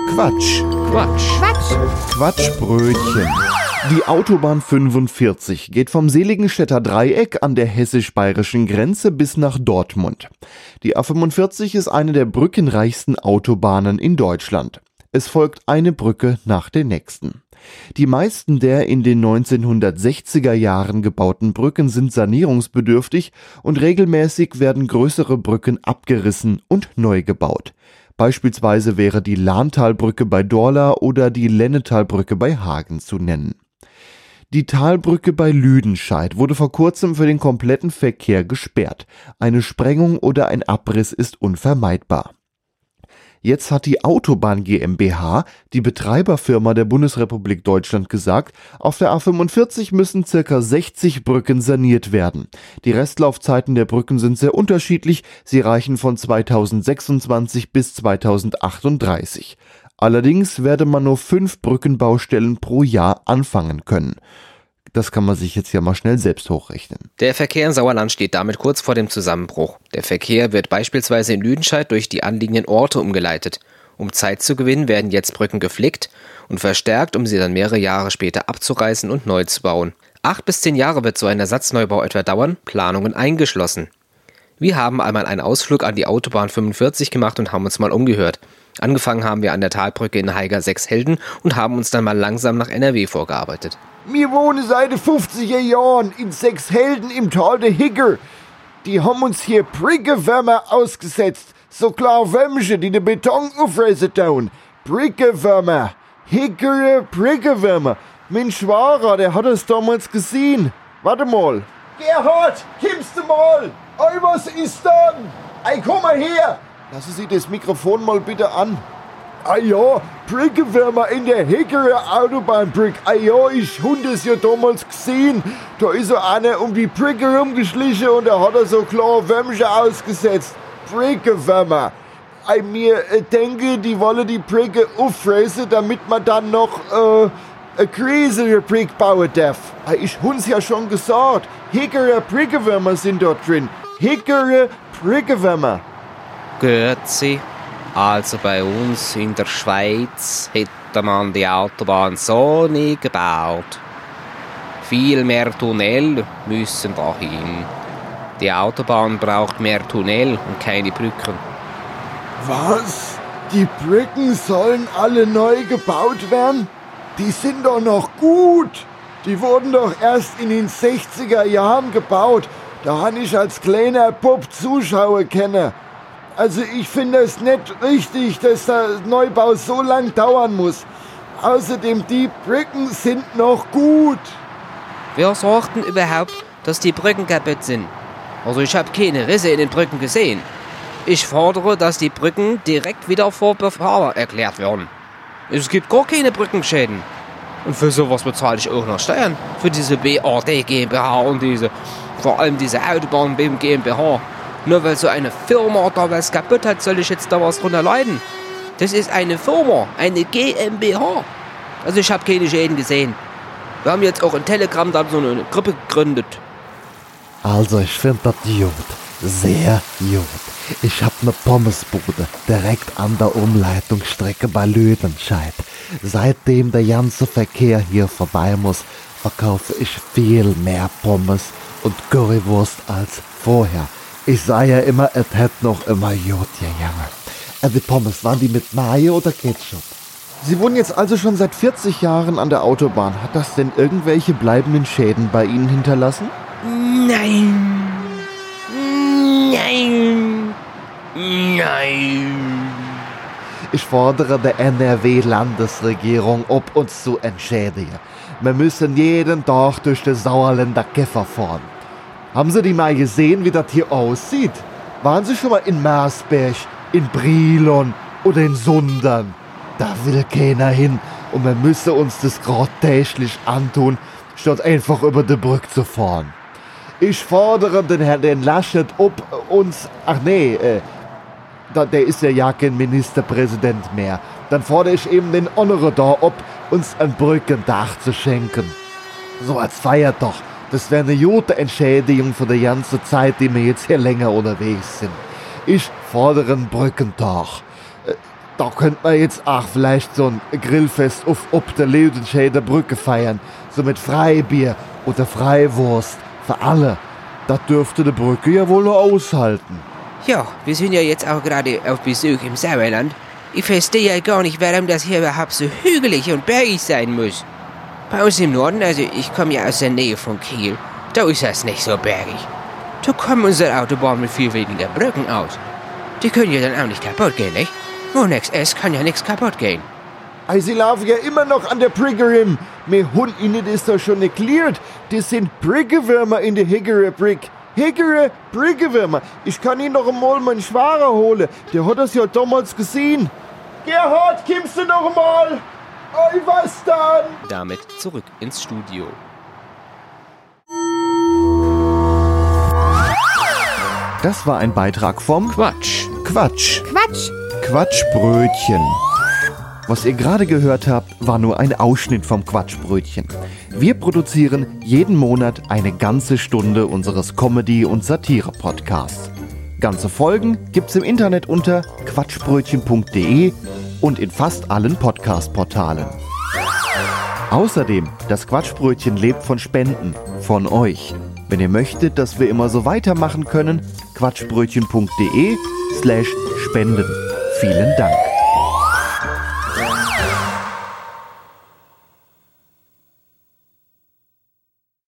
Quatsch. Quatschbrötchen. Die Autobahn 45 geht vom Seligenstädter Dreieck an der hessisch-bayerischen Grenze bis nach Dortmund. Die A45 ist eine der brückenreichsten Autobahnen in Deutschland. Es folgt eine Brücke nach der nächsten. Die meisten der in den 1960er Jahren gebauten Brücken sind sanierungsbedürftig und regelmäßig werden größere Brücken abgerissen und neu gebaut. Beispielsweise wäre die Lahntalbrücke bei Dorla oder die Lennetalbrücke bei Hagen zu nennen. Die Talbrücke bei Lüdenscheid wurde vor kurzem für den kompletten Verkehr gesperrt. Eine Sprengung oder ein Abriss ist unvermeidbar. Jetzt hat die Autobahn GmbH, die Betreiberfirma der Bundesrepublik Deutschland, gesagt, auf der A45 müssen ca. 60 Brücken saniert werden. Die Restlaufzeiten der Brücken sind sehr unterschiedlich, sie reichen von 2026 bis 2038. Allerdings werde man nur 5 Brückenbaustellen pro Jahr anfangen können. Das kann man sich jetzt ja mal schnell selbst hochrechnen. Der Verkehr in Sauerland steht damit kurz vor dem Zusammenbruch. Der Verkehr wird beispielsweise in Lüdenscheid durch die anliegenden Orte umgeleitet. Um Zeit zu gewinnen, werden jetzt Brücken geflickt und verstärkt, um sie dann mehrere Jahre später abzureißen und neu zu bauen. 8 bis 10 Jahre wird so ein Ersatzneubau etwa dauern, Planungen eingeschlossen. Wir haben einmal einen Ausflug an die Autobahn 45 gemacht und haben uns mal umgehört. Angefangen haben wir an der Talbrücke in Haiger-Sechshelden und haben uns dann mal langsam nach NRW vorgearbeitet. Wir wohnen seit den 50er Jahren in Sechshelden im Tal der Higger. Die haben uns hier Brückenwürmer ausgesetzt. So klar Würmchen, die den Beton auffressen tun. Brückenwürmer. Higger Brückenwürmer. Mein Schwager, der hat es damals gesehen. Warte mal. Gerhard, kommst du mal? Ey, was ist dann? Ey, komm mal her. Lassen Sie das Mikrofon mal bitte an. Ah ja, Brückenwürmer in der Hickerer Autobahnbrücke. Ah ja, ich hab das ja damals gesehen. Da ist so einer um die Brücke rumgeschlichen und da hat er so klar Würmchen ausgesetzt. Brückenwürmer. Mir denke, die wollen die Brücke auffressen, damit man dann noch eine größere Brücke bauen darf. Ich hab's ja schon gesagt. Hickerer Brückenwürmer sind dort drin. Hickerer Brückenwürmer. Grüezi. Also bei uns in der Schweiz hätte man die Autobahn so nie gebaut. Viel mehr Tunnel müssen dahin. Die Autobahn braucht mehr Tunnel und keine Brücken. Was? Die Brücken sollen alle neu gebaut werden? Die sind doch noch gut. Die wurden doch erst in den 60er Jahren gebaut. Da habe ich als kleiner Bub Zuschauer kennen. Also ich finde es nicht richtig, dass der Neubau so lang dauern muss. Außerdem, die Brücken sind noch gut. Wer sagt denn überhaupt, dass die Brücken kaputt sind? Also ich habe keine Risse in den Brücken gesehen. Ich fordere, dass die Brücken direkt wieder vor befahrbar erklärt werden. Es gibt gar keine Brückenschäden. Und für sowas bezahle ich auch noch Steuern. Für diese BAD GmbH und vor allem diese Autobahn GmbH. Nur weil so eine Firma da was kaputt hat, soll ich jetzt da was drunter leiden? Das ist eine Firma, eine GmbH. Also ich habe keine Schäden gesehen. Wir haben jetzt auch in Telegram da so eine Gruppe gegründet. Also ich finde das gut. Sehr gut. Ich hab ne Pommesbude direkt an der Umleitungsstrecke bei Lüdenscheid. Seitdem der ganze Verkehr hier vorbei muss, verkaufe ich viel mehr Pommes und Currywurst als vorher. Ich sah ja immer, es hätte noch immer gut gegangen. Die Pommes, waren die mit Mayo oder Ketchup? Sie wohnen jetzt also schon seit 40 Jahren an der Autobahn. Hat das denn irgendwelche bleibenden Schäden bei Ihnen hinterlassen? Nein. Nein. Nein. Ich fordere der NRW-Landesregierung, ob uns zu entschädigen. Wir müssen jeden Tag durch den Sauerländer Käfer fahren. Haben Sie die mal gesehen, wie das hier aussieht? Waren Sie schon mal in Marsberg, in Brilon oder in Sundern? Da will keiner hin und wir müssen uns das gerade täglich antun, statt einfach über die Brücke zu fahren. Ich fordere den Herrn Laschet, ob uns... der ist ja kein Ministerpräsident mehr. Dann fordere ich eben den Honore da, ob uns ein Brückendach zu schenken. So als Feier doch. Das wäre eine gute Entschädigung für die ganze Zeit, die wir jetzt hier länger unterwegs sind. Ich fordere einen Brückentag. Da könnte man jetzt auch vielleicht so ein Grillfest auf der Leudenschäder Brücke feiern. So mit Freibier oder Freiwurst. Für alle. Das dürfte die Brücke ja wohl noch aushalten. Ja, wir sind ja jetzt auch gerade auf Besuch im Sauerland. Ich verstehe ja gar nicht, warum das hier überhaupt so hügelig und bergig sein muss. Bei uns im Norden, also ich komme ja aus der Nähe von Kiel, da ist das nicht so bergig. Da kommen unsere Autobahnen mit viel weniger Brücken aus. Die können ja dann auch nicht kaputt gehen, nicht? Wo nix ist, kann ja nichts kaputt gehen. Sie laufen ja immer noch an der Brücke rum. Mir Hund Ihnen ist doch schon erklärt. Das sind Brückewürmer in der Hickory Brick. Hickory Brückewürmer. Ich kann Ihnen noch einmal meinen Schwager holen. Der hat das ja damals gesehen. Gerhard, kommst du noch mal? Oh, was dann? Damit zurück ins Studio. Das war ein Beitrag vom Quatsch. Quatschbrötchen. Was ihr gerade gehört habt, war nur ein Ausschnitt vom Quatschbrötchen. Wir produzieren jeden Monat eine ganze Stunde unseres Comedy- und Satire-Podcasts. Ganze Folgen gibt's im Internet unter quatschbrötchen.de und in fast allen Podcast-Portalen. Außerdem, das Quatschbrötchen lebt von Spenden, von euch. Wenn ihr möchtet, dass wir immer so weitermachen können, quatschbrötchen.de/spenden. Vielen Dank.